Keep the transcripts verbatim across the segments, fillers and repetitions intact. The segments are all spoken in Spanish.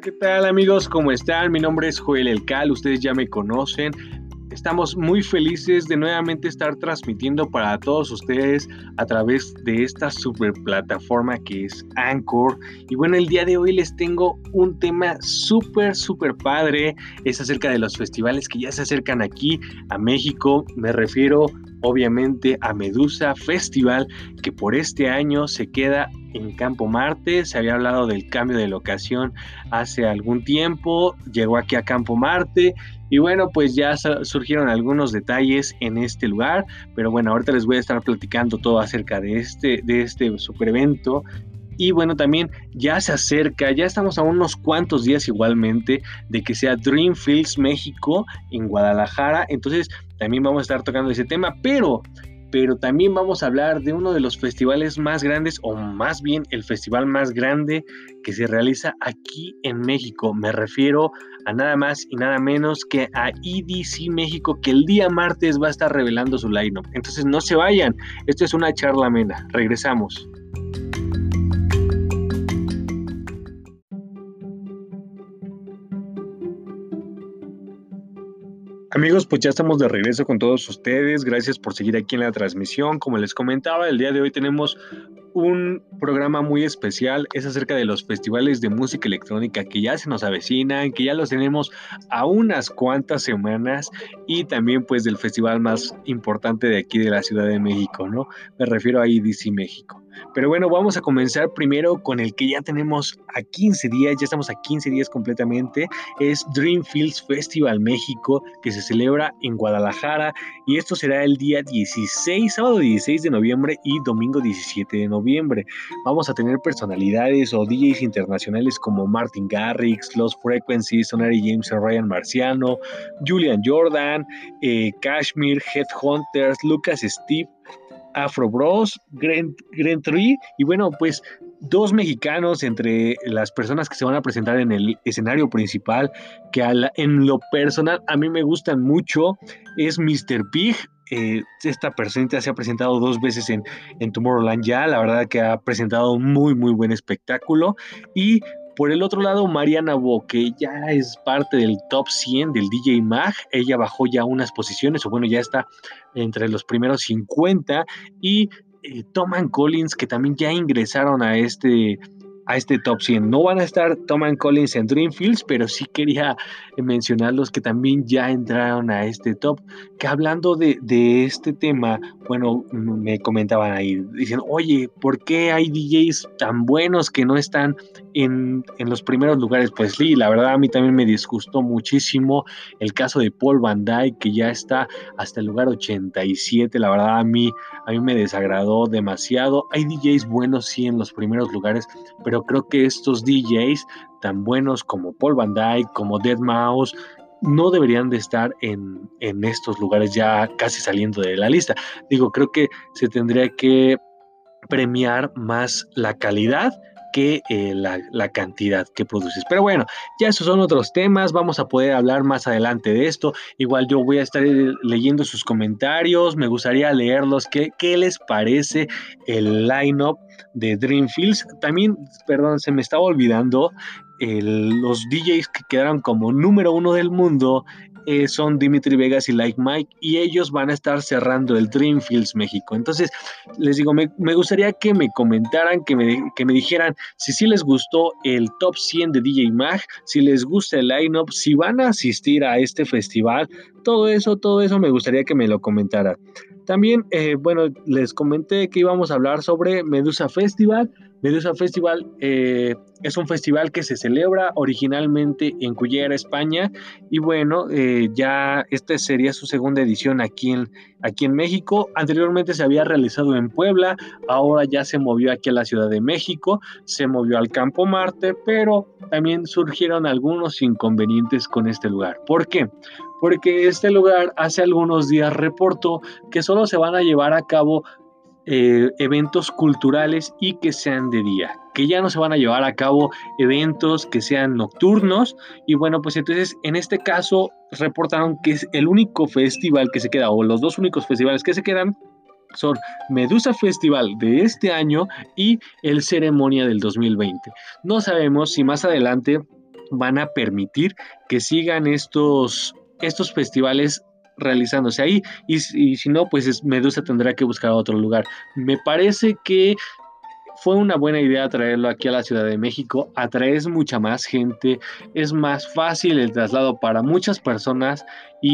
¿Qué tal amigos? ¿Cómo están? Mi nombre es Joel El Cal, ustedes ya me conocen. Estamos muy felices de nuevamente estar transmitiendo para todos ustedes a través de esta super plataforma que es Anchor. Y bueno, el día de hoy les tengo un tema súper, súper padre. Es acerca de los festivales que ya se acercan aquí a México. Me refiero obviamente a Medusa Festival, que por este año se queda en Campo Marte. Se había hablado del cambio de locación hace algún tiempo, llegó aquí a Campo Marte. Y bueno, pues ya surgieron algunos detalles en este lugar, pero bueno, ahorita les voy a estar platicando todo acerca de este, de este super evento. Y bueno, también ya se acerca, ya estamos a unos cuantos días igualmente de que sea Dreamfields México en Guadalajara. Entonces también vamos a estar tocando ese tema, pero... pero también vamos a hablar de uno de los festivales más grandes, o más bien el festival más grande que se realiza aquí en México. Me refiero a nada más y nada menos que a E D C México, que el día martes va a estar revelando su line-up. Entonces no se vayan, esto es una charla amena. Regresamos. Amigos, pues ya estamos de regreso con todos ustedes. Gracias por seguir aquí en la transmisión. Como les comentaba, el día de hoy tenemos un programa muy especial. Es acerca de los festivales de música electrónica que ya se nos avecinan, que ya los tenemos a unas cuantas semanas, y también pues del festival más importante de aquí de la Ciudad de México, ¿no? Me refiero a E D C México. Pero bueno, vamos a comenzar primero con el que ya tenemos a quince días, ya estamos a quince días completamente. Es Dreamfields Festival México, que se celebra en Guadalajara, y esto será el día dieciséis, sábado dieciséis de noviembre y domingo diecisiete de noviembre. Vamos a tener personalidades o D Js internacionales como Martin Garrix, Lost Frequencies, Sonary James y Ryan Marciano, Julian Jordan, eh, Kashmir, Headhunters, Lucas Steve, Afro Bros, Grand, Grand Tree, y bueno, pues dos mexicanos entre las personas que se van a presentar en el escenario principal, que a la, en lo personal a mí me gustan mucho. Es míster Pig. Eh, esta persona se ha presentado dos veces en, en Tomorrowland ya, la verdad que ha presentado un muy muy buen espectáculo. Y por el otro lado, Mariana Bo, que ya es parte del top cien del D J Mag. Ella bajó ya unas posiciones, o bueno, ya está entre los primeros cincuenta. Y eh, Tom and Collins, que también ya ingresaron a este, a este top cien. No van a estar Tom and Collins en Dreamfields, pero sí quería mencionarlos que también ya entraron a este top. Que hablando de, de este tema, bueno, me comentaban ahí, dicen, oye, ¿por qué hay D Js tan buenos que no están en, en los primeros lugares? Pues sí, la verdad a mí también me disgustó muchísimo el caso de Paul Van Dyk, que ya está hasta el lugar ochenta y siete. La verdad a mí, a mí me desagradó demasiado. Hay D Js buenos sí en los primeros lugares, pero creo que estos D Js tan buenos como Paul Van Dyk, como deadmau5, no deberían de estar en, en estos lugares ya casi saliendo de la lista. Digo, creo que se tendría que premiar más la calidad que eh, la, la cantidad que produces. Pero bueno, ya esos son otros temas, vamos a poder hablar más adelante de esto. Igual yo voy a estar leyendo sus comentarios, me gustaría leerlos. ¿Qué, qué les parece el line-up de Dreamfields? También, perdón, se me estaba olvidando, el, los D Js que quedaron como número uno del mundo eh, son Dimitri Vegas y Like Mike, y ellos van a estar cerrando el Dreamfields México. Entonces, les digo, me, me gustaría que me comentaran, que me, que me dijeran si sí les gustó el top cien de D J Mag, si les gusta el line-up, si van a asistir a este festival. Todo eso, todo eso me gustaría que me lo comentaran. También, eh, bueno, les comenté que íbamos a hablar sobre Medusa Festival. Medusa Festival eh, es un festival que se celebra originalmente en Cullera, España, y bueno, eh, ya esta sería su segunda edición aquí en, aquí en México. Anteriormente se había realizado en Puebla, ahora ya se movió aquí a la Ciudad de México, se movió al Campo Marte, pero también surgieron algunos inconvenientes con este lugar. ¿Por qué? Porque este lugar hace algunos días reportó que solo se van a llevar a cabo Eh, eventos culturales y que sean de día, que ya no se van a llevar a cabo eventos que sean nocturnos. Y bueno, pues entonces en este caso reportaron que es el único festival que se queda, o los dos únicos festivales que se quedan son Medusa Festival de este año y el Ceremonia del dos mil veinte. No sabemos si más adelante van a permitir que sigan estos, estos festivales realizándose ahí, y, y si no, pues es, Medusa tendrá que buscar otro lugar. Me parece que fue una buena idea traerlo aquí a la Ciudad de México, atraes mucha más gente, es más fácil el traslado para muchas personas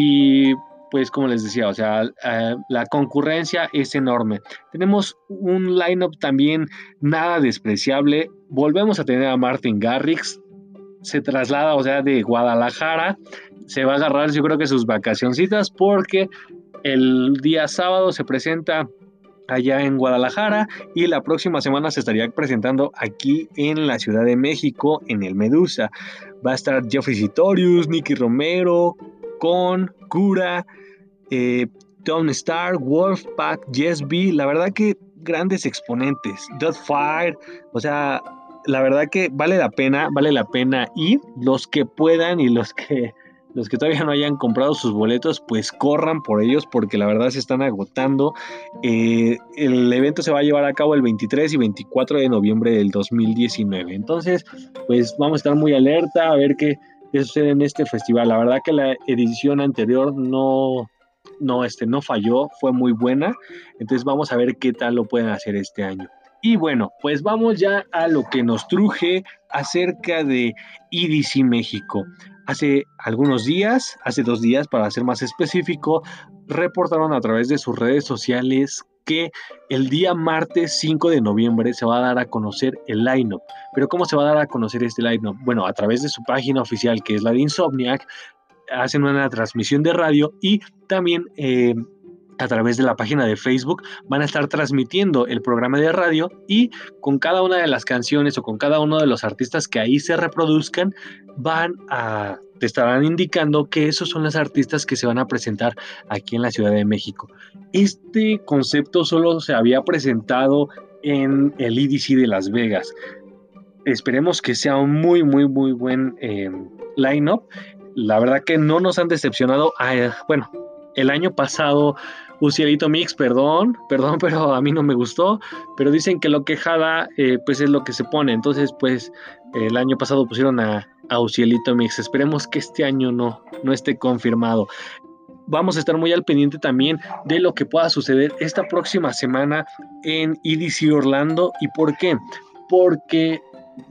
y pues como les decía, o sea, eh, la concurrencia es enorme. Tenemos un lineup también nada despreciable. Volvemos a tener a Martin Garrix, se traslada, o sea, de Guadalajara, se va a agarrar yo creo que sus vacacioncitas porque el día sábado se presenta allá en Guadalajara y la próxima semana se estaría presentando aquí en la Ciudad de México en el Medusa. Va a estar Jeffrey Sitorius, Nicky Romero, Con, Cura, eh, Tom Star, Wolfpack, Jess B, la verdad que grandes exponentes, Deathfire, o sea, la verdad que vale la pena, vale la pena ir, los que puedan y los que los que todavía no hayan comprado sus boletos, pues corran por ellos porque la verdad se están agotando. Eh, el evento se va a llevar a cabo el veintitrés y veinticuatro de noviembre del dos mil diecinueve. Entonces, pues vamos a estar muy alerta a ver qué, qué sucede en este festival. La verdad que la edición anterior no, no, este, no falló, fue muy buena. Entonces vamos a ver qué tal lo pueden hacer este año. Y bueno, pues vamos ya a lo que nos truje acerca de E D C México. Hace algunos días, hace dos días para ser más específico, reportaron a través de sus redes sociales que el día martes cinco de noviembre se va a dar a conocer el line-up. Pero ¿cómo se va a dar a conocer este line-up? Bueno, a través de su página oficial, que es la de Insomniac, hacen una transmisión de radio y también eh, a través de la página de Facebook van a estar transmitiendo el programa de radio y con cada una de las canciones o con cada uno de los artistas que ahí se reproduzcan van a te estarán indicando que esos son los artistas que se van a presentar aquí en la Ciudad de México. Este concepto solo se había presentado en el E D C de Las Vegas. Esperemos que sea un muy muy muy buen eh, line-up. La verdad que no nos han decepcionado. Ah, bueno, el año pasado Ucielito Mix, perdón, perdón, pero a mí no me gustó, pero dicen que lo que jala, eh, pues es lo que se pone, entonces pues el año pasado pusieron a, a Ucielito Mix, esperemos que este año no, no esté confirmado. Vamos a estar muy al pendiente también de lo que pueda suceder esta próxima semana en E D C Orlando. ¿Y por qué? Porque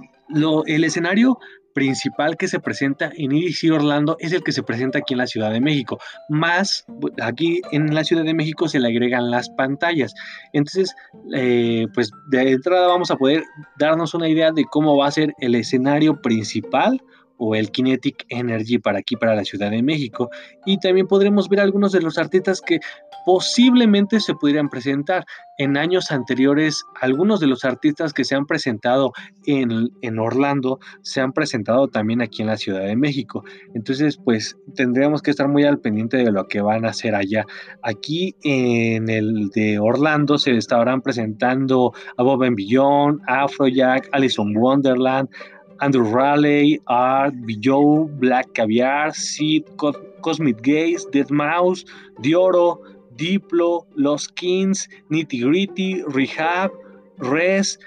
lo, el escenario principal que se presenta en E D C Orlando es el que se presenta aquí en la Ciudad de México, más aquí en la Ciudad de México se le agregan las pantallas, entonces eh, pues de entrada vamos a poder darnos una idea de cómo va a ser el escenario principal o el Kinetic Energy para aquí, para la Ciudad de México, y también podremos ver algunos de los artistas que posiblemente se pudieran presentar. En años anteriores, algunos de los artistas que se han presentado en, en Orlando se han presentado también aquí en la Ciudad de México. Entonces, pues tendríamos que estar muy al pendiente de lo que van a hacer allá. Aquí en el de Orlando se estarán presentando Above and Beyond, Afrojack, Alice in Wonderland, Andrew Raleigh, Art, Bijou, Black Caviar, Sid, Cosmic Gaze, deadmau five, Dioro, Diplo, Los Kings, Nitty Gritty, Rehab, Res,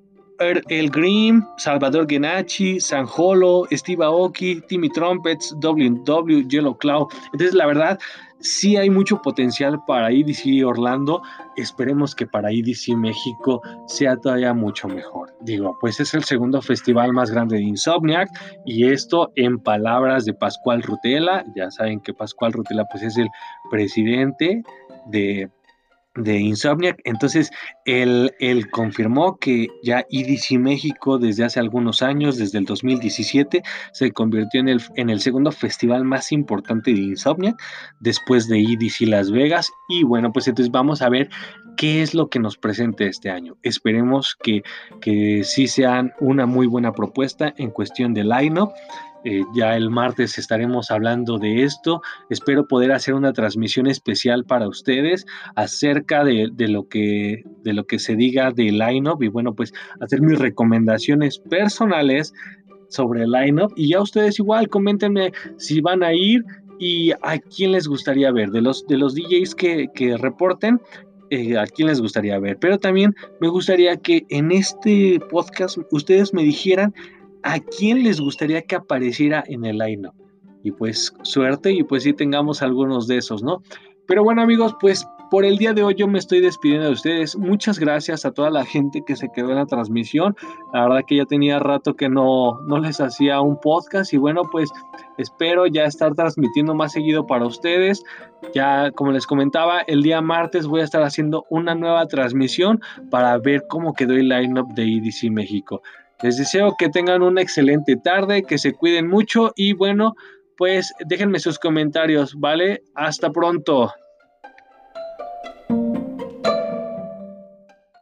El Grimm, Salvador Genacci, Sanjolo, Steve Aoki, Timmy Trumpets, W W, Yellow Cloud. Entonces, la verdad, sí hay mucho potencial para E D C Orlando. Esperemos que para E D C México sea todavía mucho mejor. Digo, pues es el segundo festival más grande de Insomniac y esto en palabras de Pascual Rutela. Ya saben que Pascual Rutela pues es el presidente de de Insomniac. Entonces él, él confirmó que ya E D C México desde hace algunos años, desde el dos mil diecisiete, se convirtió en el, en el segundo festival más importante de Insomniac después de E D C Las Vegas. Y bueno, pues entonces vamos a ver qué es lo que nos presente este año. Esperemos que, que sí sean una muy buena propuesta en cuestión de line-up. Eh, ya el martes estaremos hablando de esto. Espero poder hacer una transmisión especial para ustedes acerca de, de, lo, que, de lo que se diga de line-up y bueno, pues hacer mis recomendaciones personales sobre el line-up. Y ya ustedes igual, coméntenme si van a ir y a quién les gustaría ver. De los, de los D Js que, que reporten, eh, a quién les gustaría ver. Pero también me gustaría que en este podcast ustedes me dijeran a quién les gustaría que apareciera en el line-up. Y pues suerte y pues sí tengamos algunos de esos, ¿no? Pero bueno amigos, pues por el día de hoy yo me estoy despidiendo de ustedes. Muchas gracias a toda la gente que se quedó en la transmisión. La verdad que ya tenía rato que no, no les hacía un podcast y bueno, pues espero ya estar transmitiendo más seguido para ustedes. Ya como les comentaba, el día martes voy a estar haciendo una nueva transmisión para ver cómo quedó el lineup de E D C México. Les deseo que tengan una excelente tarde, que se cuiden mucho y bueno, pues déjenme sus comentarios, ¿vale? Hasta pronto.